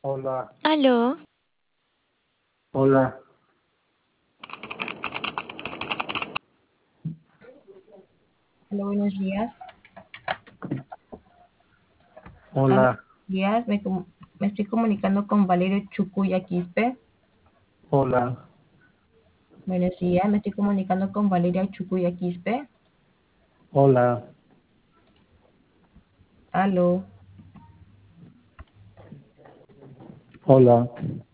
Hola, Aló, hola, Hola, buenos días. Hola, hola, buenos días. Me estoy comunicando con Valerio Chucuya Quispe. hola, Buenos días, me estoy comunicando con Valeria Chucuya Quispe. hola, Aló. hola.